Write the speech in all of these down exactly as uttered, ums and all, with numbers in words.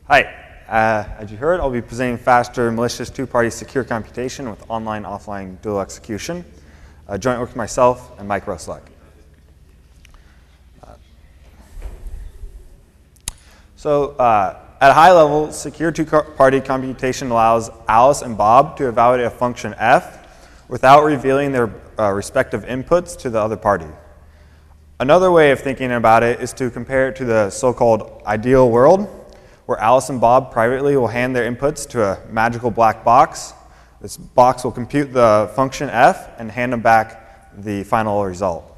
Hi, uh, as you heard, I'll be presenting faster malicious two-party secure computation with online-offline dual execution, uh, joint work with myself and Mike Rosluck. Uh, so uh, at a high level, secure two-party computation allows Alice and Bob to evaluate a function f without revealing their uh, respective inputs to the other party. Another way of thinking about it is to compare it to the so-called ideal world, where Alice and Bob privately will hand their inputs to a magical black box. This box will compute the function f and hand them back the final result.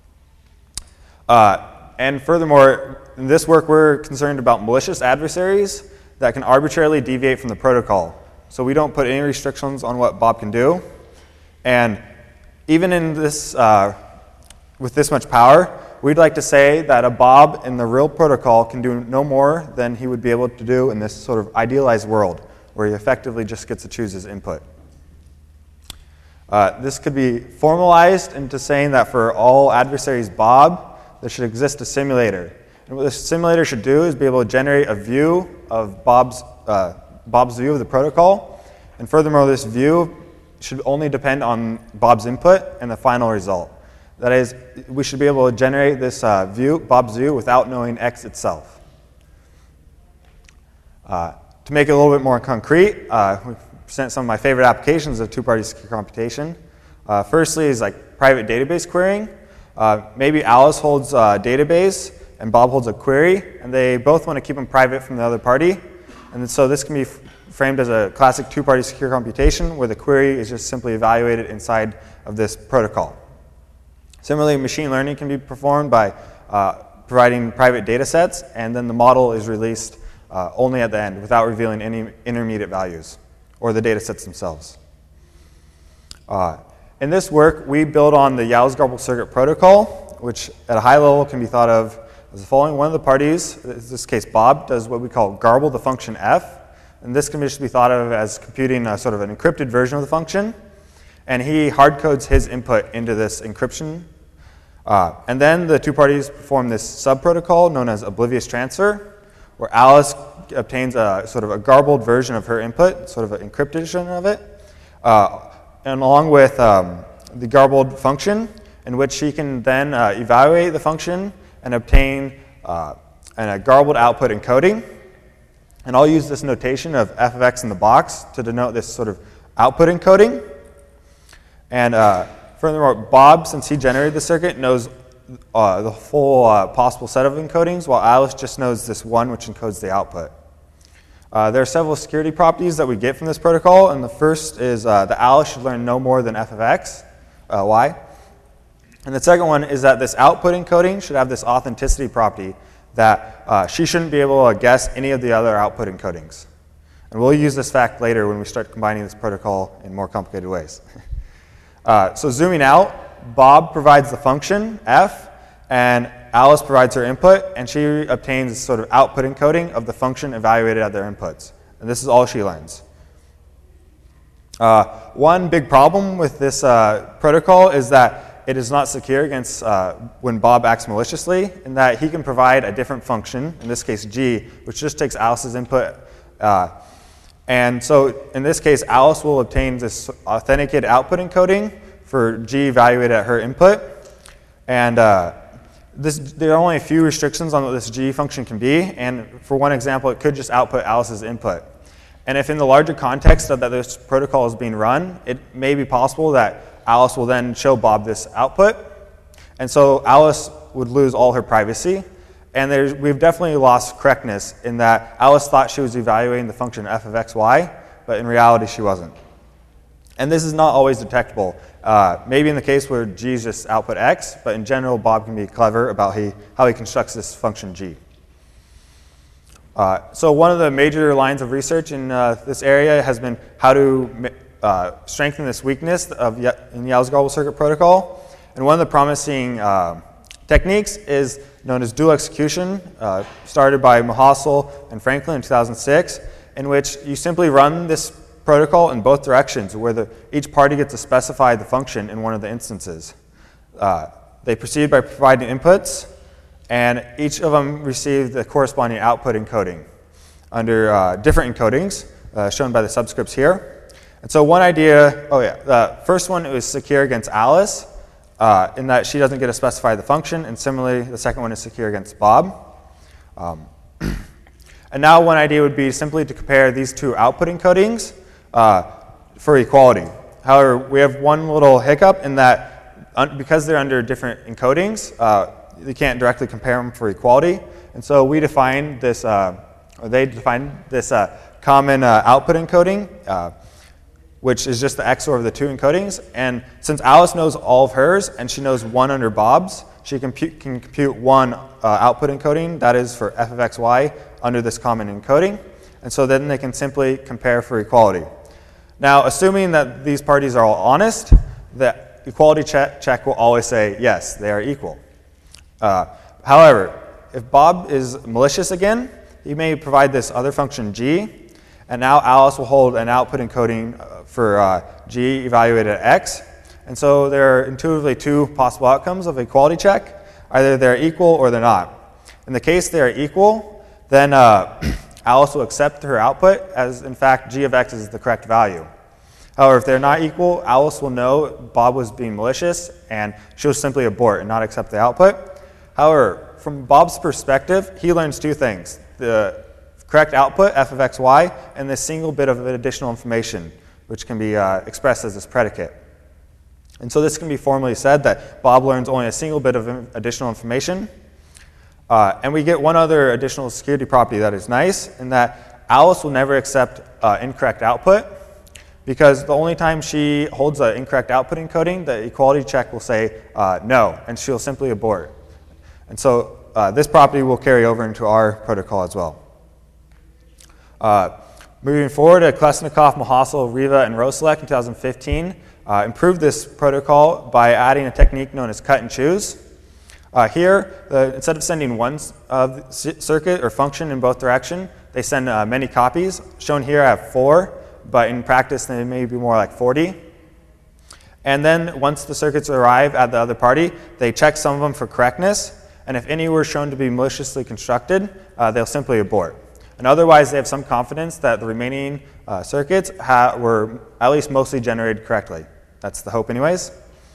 Uh, and furthermore, in this work, we're concerned about malicious adversaries that can arbitrarily deviate from the protocol. So we don't put any restrictions on what Bob can do. And even in this, uh, with this much power, we'd like to say that a Bob in the real protocol can do no more than he would be able to do in this sort of idealized world, where he effectively just gets to choose his input. Uh, this could be formalized into saying that for all adversaries Bob, there should exist a simulator. And what this simulator should do is be able to generate a view of Bob's, uh, Bob's view of the protocol. And furthermore, this view should only depend on Bob's input and the final result. That is, we should be able to generate this uh, view, Bob's view, without knowing X itself. Uh, to make it a little bit more concrete, uh, we present some of my favorite applications of two-party secure computation. Uh, firstly is like private database querying. Uh, maybe Alice holds a database and Bob holds a query, and they both want to keep them private from the other party. And so this can be framed as a classic two-party secure computation, where the query is just simply evaluated inside of this protocol. Similarly, machine learning can be performed by uh, providing private data sets, and then the model is released uh, only at the end without revealing any intermediate values or the data sets themselves. Uh, in this work, we build on the Yow's Garbled Circuit protocol, which at a high level can be thought of as the following. One of the parties, in this case Bob, does what we call garble the function f, and this can just be thought of as computing a sort of an encrypted version of the function, and he hard codes his input into this encryption. Uh, and then the two parties perform this sub-protocol known as oblivious transfer, where Alice obtains a sort of a garbled version of her input, sort of an encryption of it, uh, and along with um, the garbled function, in which she can then uh, evaluate the function and obtain uh, an, a garbled output encoding. And I'll use this notation of f of x in the box to denote this sort of output encoding. And uh, Furthermore, Bob, since he generated the circuit, knows uh, the full uh, possible set of encodings, while Alice just knows this one, which encodes the output. Uh, there are several security properties that we get from this protocol, and the first is uh, that Alice should learn no more than f of x, uh, y. And the second one is that this output encoding should have this authenticity property that uh, she shouldn't be able to guess any of the other output encodings. And we'll use this fact later when we start combining this protocol in more complicated ways. Uh, so zooming out, Bob provides the function f, and Alice provides her input, and she obtains a sort of output encoding of the function evaluated at their inputs. And this is all she learns. Uh, one big problem with this uh, protocol is that it is not secure against uh, when Bob acts maliciously, in that he can provide a different function, in this case g, which just takes Alice's input. Uh, And so in this case, Alice will obtain this authenticated output encoding for g evaluated at her input. And uh, this, there are only a few restrictions on what this g function can be. And for one example, it could just output Alice's input. And if in the larger context of that this protocol is being run, it may be possible that Alice will then show Bob this output. And so Alice would lose all her privacy. And there's, we've definitely lost correctness in that Alice thought she was evaluating the function f of x, y, but in reality she wasn't. And this is not always detectable. Uh, maybe in the case where g is just output x, but in general Bob can be clever about he, how he constructs this function g. Uh, so one of the major lines of research in uh, this area has been how to uh, strengthen this weakness of Ye in Yow's Garbled Circuit protocol. And one of the promising uh, techniques is known as dual execution, uh, started by Mohasel and Franklin in two thousand six, in which you simply run this protocol in both directions, where the, each party gets to specify the function in one of the instances. Uh, they proceed by providing inputs, and each of them receive the corresponding output encoding. under uh, different encodings, uh, shown by the subscripts here. And so one idea, oh yeah, the first one is secure against Alice, uh, in that she doesn't get to specify the function, and similarly, the second one is secure against Bob. Um, and now one idea would be simply to compare these two output encodings uh, for equality. However, we have one little hiccup in that un because they're under different encodings, uh, you can't directly compare them for equality. And so we define this, uh, or they define this uh, common uh, output encoding, uh, which is just the X O R of the two encodings. And since Alice knows all of hers and she knows one under Bob's, she compute, can compute one uh, output encoding, that is for f of x, y, under this common encoding. And so then they can simply compare for equality. Now, assuming that these parties are all honest, the equality check, check will always say, yes, they are equal. Uh, however, if Bob is malicious again, he may provide this other function g, and now Alice will hold an output encoding for uh, g evaluated at x. And so there are intuitively two possible outcomes of equality check. Either they're equal or they're not. In the case they are equal, then uh, Alice will accept her output as, in fact, g of x is the correct value. However, if they're not equal, Alice will know Bob was being malicious, and she'll simply abort and not accept the output. However, from Bob's perspective, he learns two things: the correct output, f of x, y, and this single bit of additional information, which can be uh, expressed as this predicate. And so this can be formally said that Bob learns only a single bit of additional information. Uh, and we get one other additional security property that is nice, in that Alice will never accept uh, incorrect output, because the only time she holds an incorrect output encoding, the equality check will say uh, no, and she'll simply abort. And so uh, this property will carry over into our protocol as well. Uh, moving forward, Kolesnikov, Mahasel, Riva, and Roselek in two thousand fifteen uh, improved this protocol by adding a technique known as cut and choose. Uh, here, the, instead of sending one uh, circuit or function in both directions, they send uh, many copies. Shown here I have four, but in practice they may be more like forty. And then once the circuits arrive at the other party, they check some of them for correctness, and if any were shown to be maliciously constructed, uh, they'll simply abort. And otherwise, they have some confidence that the remaining uh, circuits ha were at least mostly generated correctly. That's the hope anyways.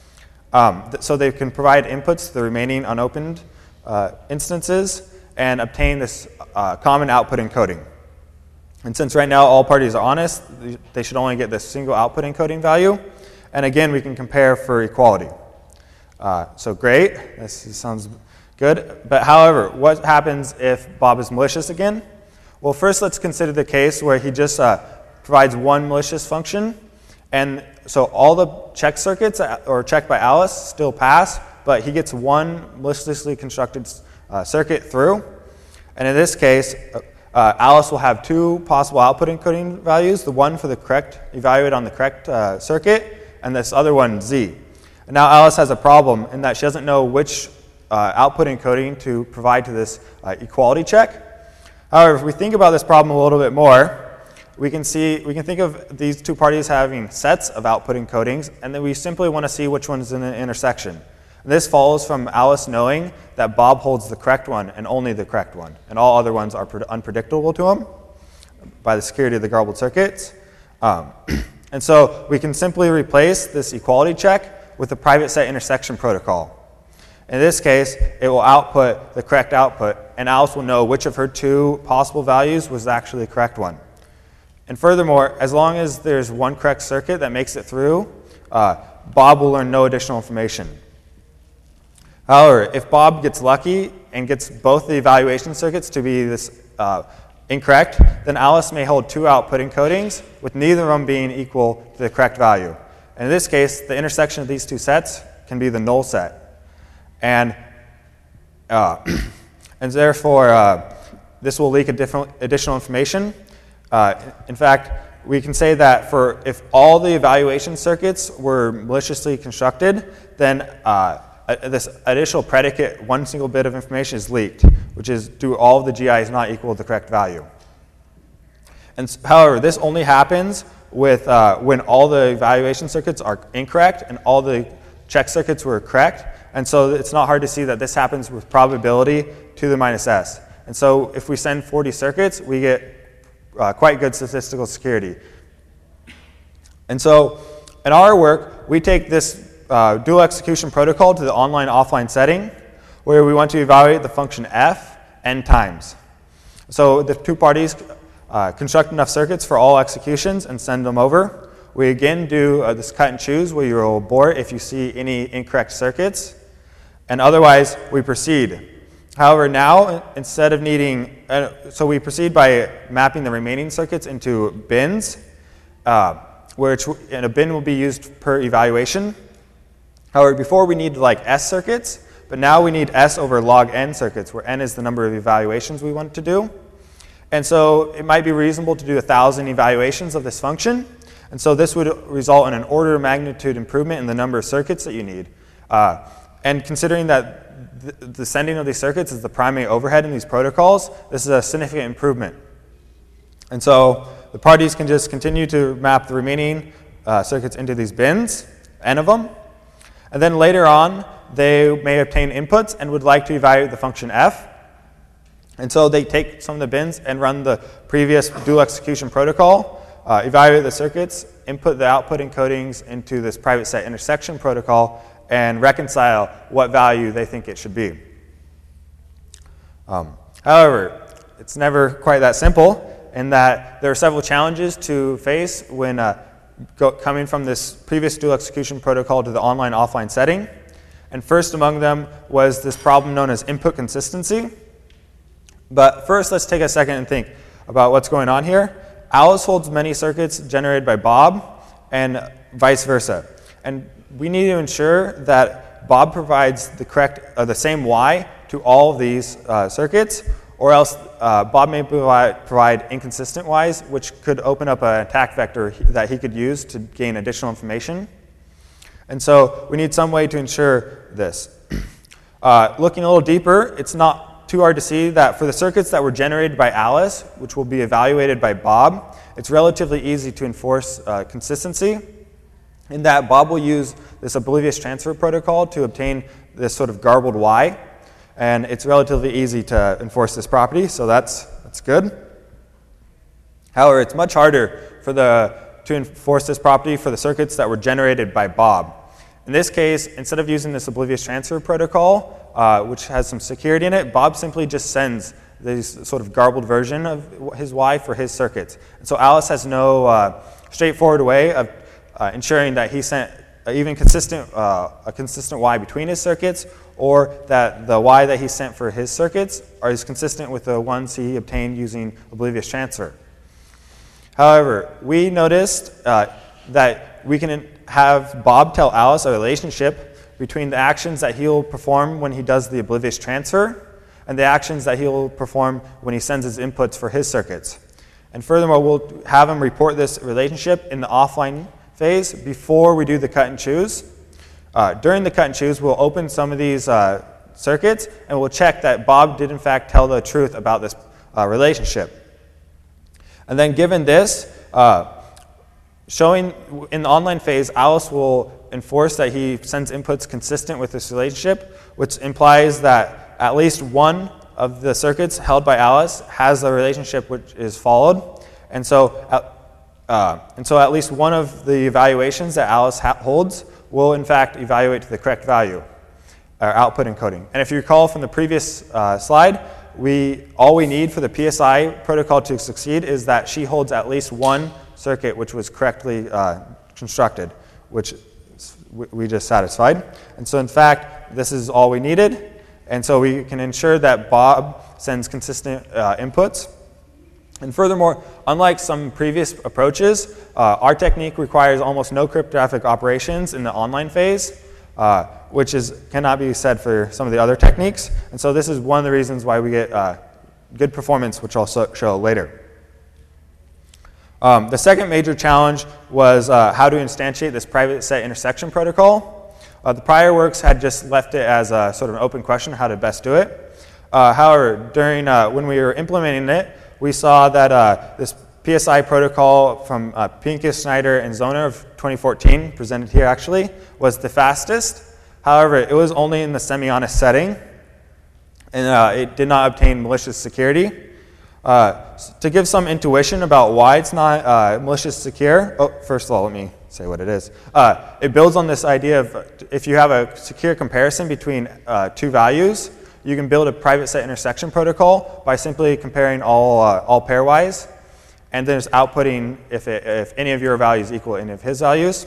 Um, th so they can provide inputs to the remaining unopened uh, instances and obtain this uh, common output encoding. And since right now all parties are honest, they should only get this single output encoding value. And again, we can compare for equality. Uh, so great, this sounds good. But however, what happens if Bob is malicious again? Well, first let's consider the case where he just uh, provides one malicious function. And so all the check circuits, or checked by Alice, still pass, but he gets one maliciously constructed uh, circuit through. And in this case, uh, Alice will have two possible output encoding values, the one for the correct, evaluated on the correct uh, circuit, and this other one, Z. And now Alice has a problem in that she doesn't know which uh, output encoding to provide to this uh, equality check. However, if we think about this problem a little bit more, we can see, we can think of these two parties having sets of output encodings, and then we simply want to see which one's in an intersection. And this follows from Alice knowing that Bob holds the correct one and only the correct one, and all other ones are unpredictable to him by the security of the garbled circuits. Um, and so we can simply replace this equality check with the private set intersection protocol. In this case, it will output the correct output, and Alice will know which of her two possible values was actually the correct one. And furthermore, as long as there's one correct circuit that makes it through, uh, Bob will learn no additional information. However, if Bob gets lucky and gets both the evaluation circuits to be this uh, incorrect, then Alice may hold two output encodings, with neither of them being equal to the correct value. And in this case, the intersection of these two sets can be the null set. And, uh, and therefore, uh, this will leak a different additional information. Uh, in fact, we can say that for if all the evaluation circuits were maliciously constructed, then uh, this additional predicate, one single bit of information is leaked, which is do all of the G Is not equal the correct value. And however, this only happens with uh, when all the evaluation circuits are incorrect and all the check circuits were correct. And so it's not hard to see that this happens with probability to the minus S. And so if we send forty circuits, we get uh, quite good statistical security. And so in our work, we take this uh, dual execution protocol to the online-offline setting where we want to evaluate the function f n times. So the two parties uh, construct enough circuits for all executions and send them over. We again do uh, this cut and choose where you will abort if you see any incorrect circuits. And otherwise, we proceed. However, now, instead of needing, uh, so we proceed by mapping the remaining circuits into bins, uh, which and a bin will be used per evaluation. However, before we need like S circuits, but now we need S over log n circuits, where n is the number of evaluations we want to do. And so it might be reasonable to do a thousand evaluations of this function. And so this would result in an order of magnitude improvement in the number of circuits that you need. Uh, and considering that th the sending of these circuits is the primary overhead in these protocols, this is a significant improvement. And so the parties can just continue to map the remaining uh, circuits into these bins, n of them. And then later on, they may obtain inputs and would like to evaluate the function f. And so they take some of the bins and run the previous dual execution protocol, uh, evaluate the circuits, input the output encodings into this private set intersection protocol, and reconcile what value they think it should be. Um, however, it's never quite that simple in that there are several challenges to face when uh, go, coming from this previous dual execution protocol to the online-offline setting. And first among them was this problem known as input consistency. But first, let's take a second and think about what's going on here. Alice holds many circuits generated by Bob and vice versa. And we need to ensure that Bob provides the correct, uh, the same Y to all of these uh, circuits, or else uh, Bob may provide, provide inconsistent Ys, which could open up an attack vector that he could use to gain additional information. And so we need some way to ensure this. Uh, looking a little deeper, it's not too hard to see that for the circuits that were generated by Alice, which will be evaluated by Bob, it's relatively easy to enforce uh, consistency, in that Bob will use this oblivious transfer protocol to obtain this sort of garbled Y. And it's relatively easy to enforce this property, so that's, that's good. However, it's much harder for the, to enforce this property for the circuits that were generated by Bob. In this case, instead of using this oblivious transfer protocol, uh, which has some security in it, Bob simply just sends this sort of garbled version of his Y for his circuits. And so Alice has no uh, straightforward way of uh, ensuring that he sent even consistent, uh, a consistent Y between his circuits, or that the Y that he sent for his circuits are is consistent with the ones he obtained using oblivious transfer. However, we noticed uh, that we can have Bob tell Alice a relationship between the actions that he'll perform when he does the oblivious transfer and the actions that he'll perform when he sends his inputs for his circuits. And furthermore, we'll have him report this relationship in the offline phase before we do the cut and choose. Uh, during the cut and choose, we'll open some of these uh, circuits and we'll check that Bob did in fact tell the truth about this uh, relationship. And then given this, uh, showing in the online phase, Alice will enforce that he sends inputs consistent with this relationship, which implies that at least one of the circuits held by Alice has a relationship which is followed. And so, uh, uh, and so at least one of the evaluations that Alice ha holds will in fact evaluate to the correct value, or output encoding. And if you recall from the previous uh, slide, we, all we need for the P S I protocol to succeed is that she holds at least one circuit which was correctly uh, constructed, which we just satisfied. And so in fact, this is all we needed. And so we can ensure that Bob sends consistent uh, inputs. And furthermore, unlike some previous approaches, uh, our technique requires almost no cryptographic operations in the online phase, uh, which is, cannot be said for some of the other techniques. And so this is one of the reasons why we get uh, good performance, which I'll so show later. Um, the second major challenge was uh, how to instantiate this private set intersection protocol. Uh, the prior works had just left it as a sort of an open question how to best do it. Uh, however, during uh, when we were implementing it, we saw that uh, this P S I protocol from uh, Pincus, Schneider, and Zoner of twenty fourteen, presented here actually, was the fastest. However, it was only in the semi-honest setting, and uh, it did not obtain malicious security. Uh, to give some intuition about why it's not uh, malicious secure, oh, first of all, let me say what it is. Uh, it builds on this idea of if you have a secure comparison between uh, two values, you can build a private set intersection protocol by simply comparing all, uh, all pairwise, and then just outputting if, it, if any of your values equal any of his values.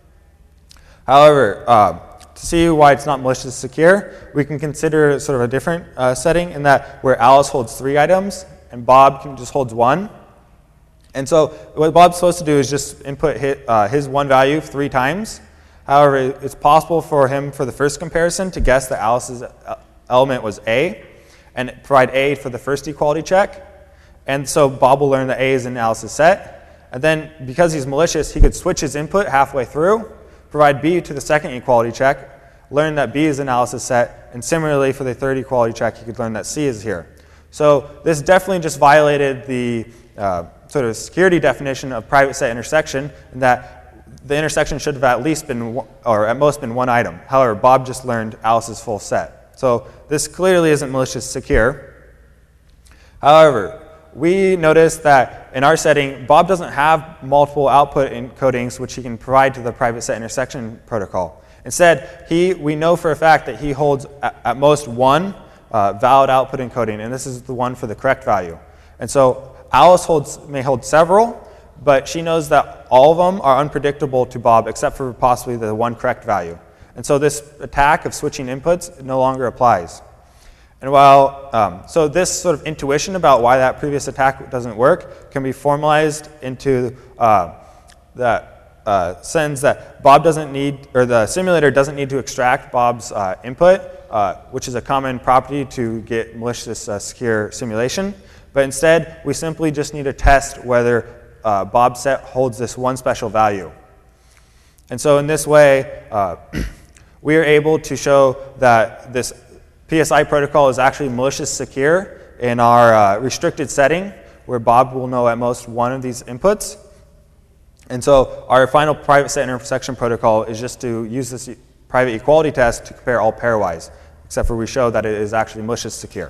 However, uh, to see why it's not maliciously secure, we can consider sort of a different uh, setting in that where Alice holds three items and Bob can just holds one. And so what Bob's supposed to do is just input his, uh, his one value three times. However, it's possible for him for the first comparison to guess that Alice's element was A and provide A for the first equality check. And so Bob will learn that A is in Alice's set. And then because he's malicious, he could switch his input halfway through, provide B to the second equality check, learn that B is in Alice's set, and similarly for the third equality check, he could learn that C is here. So this definitely just violated the uh, sort of security definition of private set intersection, in that the intersection should have at least been, one, or at most been one item. However, Bob just learned Alice's full set. So this clearly isn't malicious secure. However, we noticed that in our setting, Bob doesn't have multiple output encodings which he can provide to the private set intersection protocol. Instead, he, we know for a fact that he holds at, at most one uh, valid output encoding, and this is the one for the correct value. And so Alice holds, may hold several, but she knows that all of them are unpredictable to Bob except for possibly the one correct value. And so this attack of switching inputs no longer applies. And while, um, so this sort of intuition about why that previous attack doesn't work can be formalized into uh, that uh, sentence that Bob doesn't need, or the simulator doesn't need to extract Bob's uh, input, uh, which is a common property to get malicious uh, secure simulation. But instead, we simply just need to test whether uh, Bob's set holds this one special value. And so in this way, uh, we are able to show that this P S I protocol is actually malicious secure in our uh, restricted setting, where Bob will know at most one of these inputs. And so our final private set intersection protocol is just to use this private equality test to compare all pairwise, except for we show that it is actually malicious secure.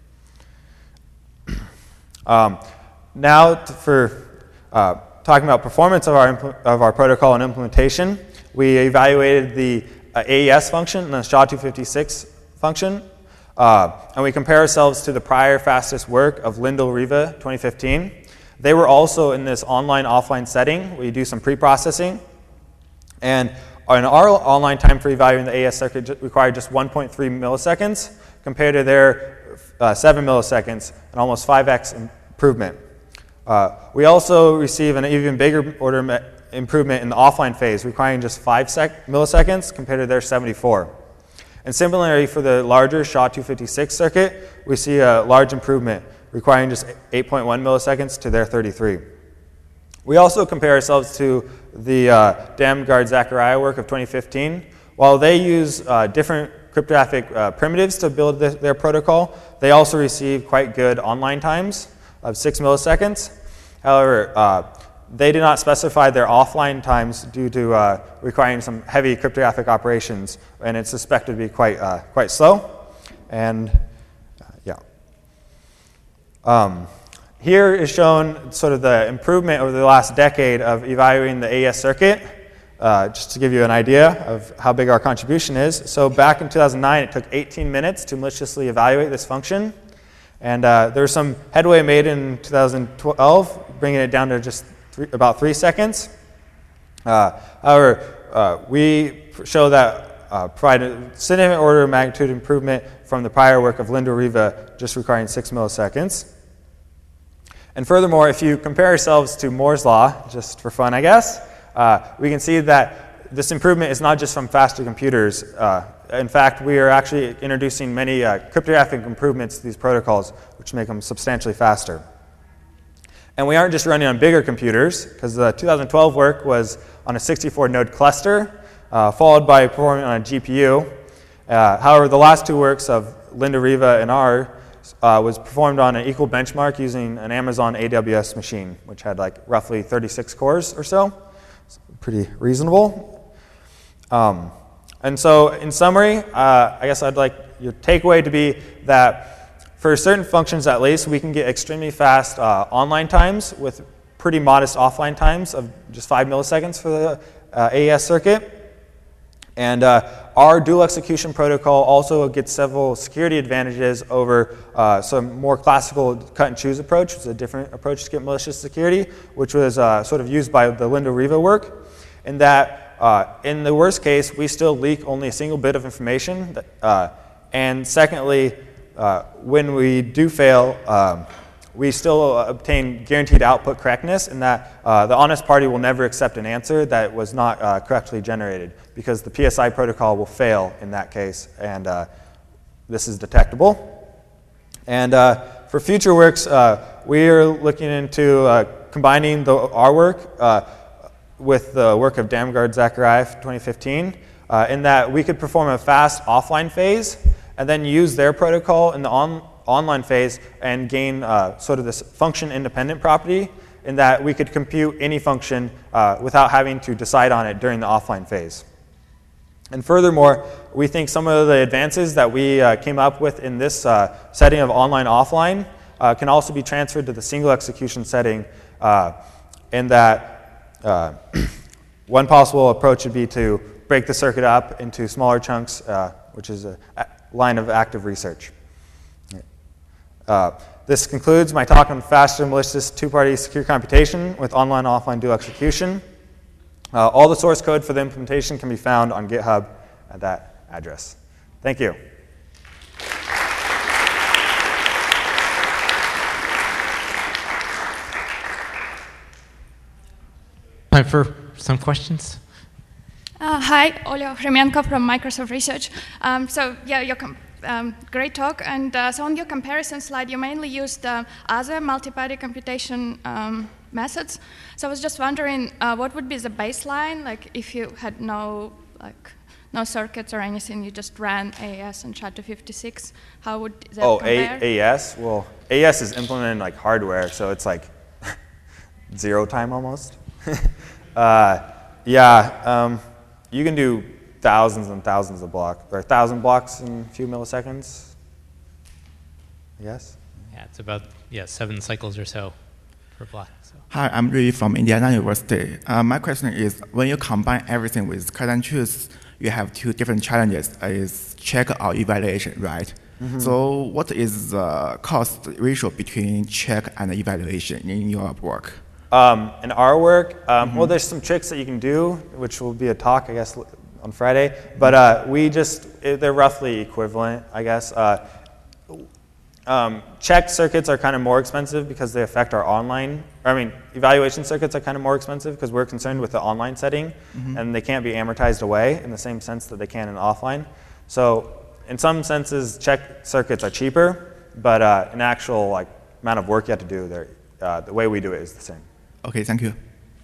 Um, now for uh, talking about performance of our, of our protocol and implementation, we evaluated the uh, A E S function and the S H A two fifty-six function, uh, and we compare ourselves to the prior fastest work of Lindell-Riva twenty fifteen. They were also in this online-offline setting where you do some pre-processing, and in our online time for evaluating the A E S circuit required just one point three milliseconds compared to their uh, seven milliseconds, and almost five x improvement. Uh, we also receive an even bigger order improvement in the offline phase, requiring just five milliseconds compared to their seventy-four. And similarly, for the larger S H A two fifty-six circuit, we see a large improvement, requiring just eight point one milliseconds to their thirty-three. We also compare ourselves to the uh, Damgard-Zachariah work of twenty fifteen. While they use uh, different cryptographic uh, primitives to build th their protocol, they also receive quite good online times of six milliseconds. However, uh, they do not specify their offline times due to uh, requiring some heavy cryptographic operations, and it's suspected to be quite, uh, quite slow. And uh, yeah. Um, here is shown sort of the improvement over the last decade of evaluating the A E S circuit, uh, just to give you an idea of how big our contribution is. So back in two thousand nine, it took eighteen minutes to maliciously evaluate this function. And uh, there was some headway made in two thousand twelve, bringing it down to just three, about three seconds. Uh, however, uh, we show that uh, provide a significant order of magnitude improvement from the prior work of Lindell-Riva, just requiring six milliseconds. And furthermore, if you compare ourselves to Moore's Law, just for fun, I guess, uh, we can see that this improvement is not just from faster computers. Uh, in fact, we are actually introducing many uh, cryptographic improvements to these protocols, which make them substantially faster. And we aren't just running on bigger computers, because the two thousand twelve work was on a sixty-four node cluster, uh, followed by performing on a G P U. Uh, however, the last two works of Lindell-Riva and R uh, was performed on an equal benchmark using an Amazon A W S machine, which had like roughly thirty-six cores or so. It's pretty reasonable. Um, and so in summary, uh, I guess I'd like your takeaway to be that for certain functions at least, we can get extremely fast uh, online times with pretty modest offline times of just five milliseconds for the uh, A E S circuit. And uh, our dual execution protocol also gets several security advantages over uh, some more classical cut and choose approach, which is a different approach to get malicious security, which was uh, sort of used by the Lindo Riva work, in that uh, in the worst case, we still leak only a single bit of information. That, uh, and secondly, uh, when we do fail, um, we still obtain guaranteed output correctness in that uh, the honest party will never accept an answer that was not uh, correctly generated, because the P S I protocol will fail in that case, and uh, this is detectable. And uh, for future works, uh, we are looking into uh, combining the, our work uh, with the work of Damgard Zachariah twenty fifteen, uh, in that we could perform a fast offline phase and then use their protocol in the on online phase and gain uh, sort of this function independent property, in that we could compute any function uh, without having to decide on it during the offline phase. And furthermore, we think some of the advances that we uh, came up with in this uh, setting of online-offline uh, can also be transferred to the single execution setting, uh, in that uh, one possible approach would be to break the circuit up into smaller chunks, uh, which is a line of active research. Uh, this concludes my talk on fast and malicious two-party secure computation with online-offline dual execution. Uh, all the source code for the implementation can be found on GitHub at that address. Thank you. Time for some questions. Uh, hi, Olya Khremenko from Microsoft Research. Um, so yeah, your um, great talk. And uh, so on your comparison slide, you mainly used uh, other multi-party computation um, methods. So I was just wondering, uh, what would be the baseline, like if you had no like no circuits or anything, you just ran A E S and S H A two fifty-six. How would that oh, compare? A E S? Well, A E S is implemented in like hardware, so it's like zero time almost. uh, yeah, um, you can do thousands and thousands of blocks, or a thousand blocks in a few milliseconds, yes? Yeah, it's about yeah seven cycles or so per block. So. Hi, I'm Rui from Indiana University. Uh, my question is, when you combine everything with cut and choose, you have two different challenges, uh, is check or evaluation, right? Mm-hmm. So what is the cost ratio between check and evaluation in your work? Um, in our work, um, mm-hmm. well, there's some tricks that you can do, which will be a talk, I guess, on Friday. But uh, we just, it, they're roughly equivalent, I guess. Uh, um, check circuits are kind of more expensive because they affect our online, I mean, evaluation circuits are kind of more expensive because we're concerned with the online setting, mm-hmm. and they can't be amortized away in the same sense that they can in offline. So in some senses, check circuits are cheaper, but uh, in actual like amount of work you have to do, they're, uh, the way we do it is the same. Okay, thank you.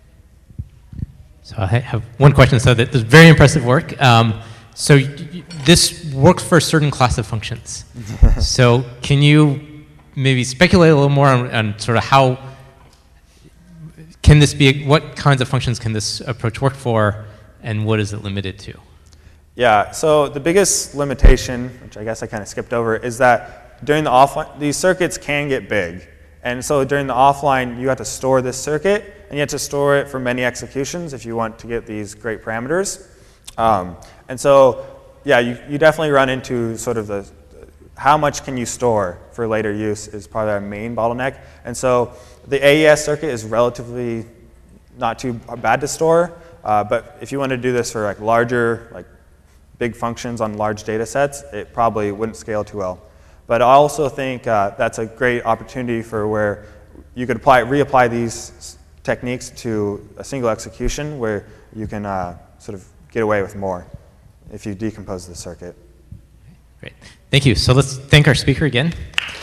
So I have one question. So that, this very impressive work. Um, so y y this works for a certain class of functions. So can you maybe speculate a little more on, on sort of how can this be? What kinds of functions can this approach work for, and what is it limited to? Yeah. So the biggest limitation, which I guess I kind of skipped over, is that during the offline, these circuits can get big. And so during the offline, you have to store this circuit, and you have to store it for many executions if you want to get these great parameters. Um, and so, yeah, you, you definitely run into sort of the, how much can you store for later use is probably our main bottleneck. And so the A E S circuit is relatively not too bad to store, uh, but if you want to do this for like larger, like big functions on large data sets, it probably wouldn't scale too well. But I also think uh, that's a great opportunity for where you could apply, reapply these techniques to a single execution where you can uh, sort of get away with more if you decompose the circuit. Great. Thank you. So let's thank our speaker again.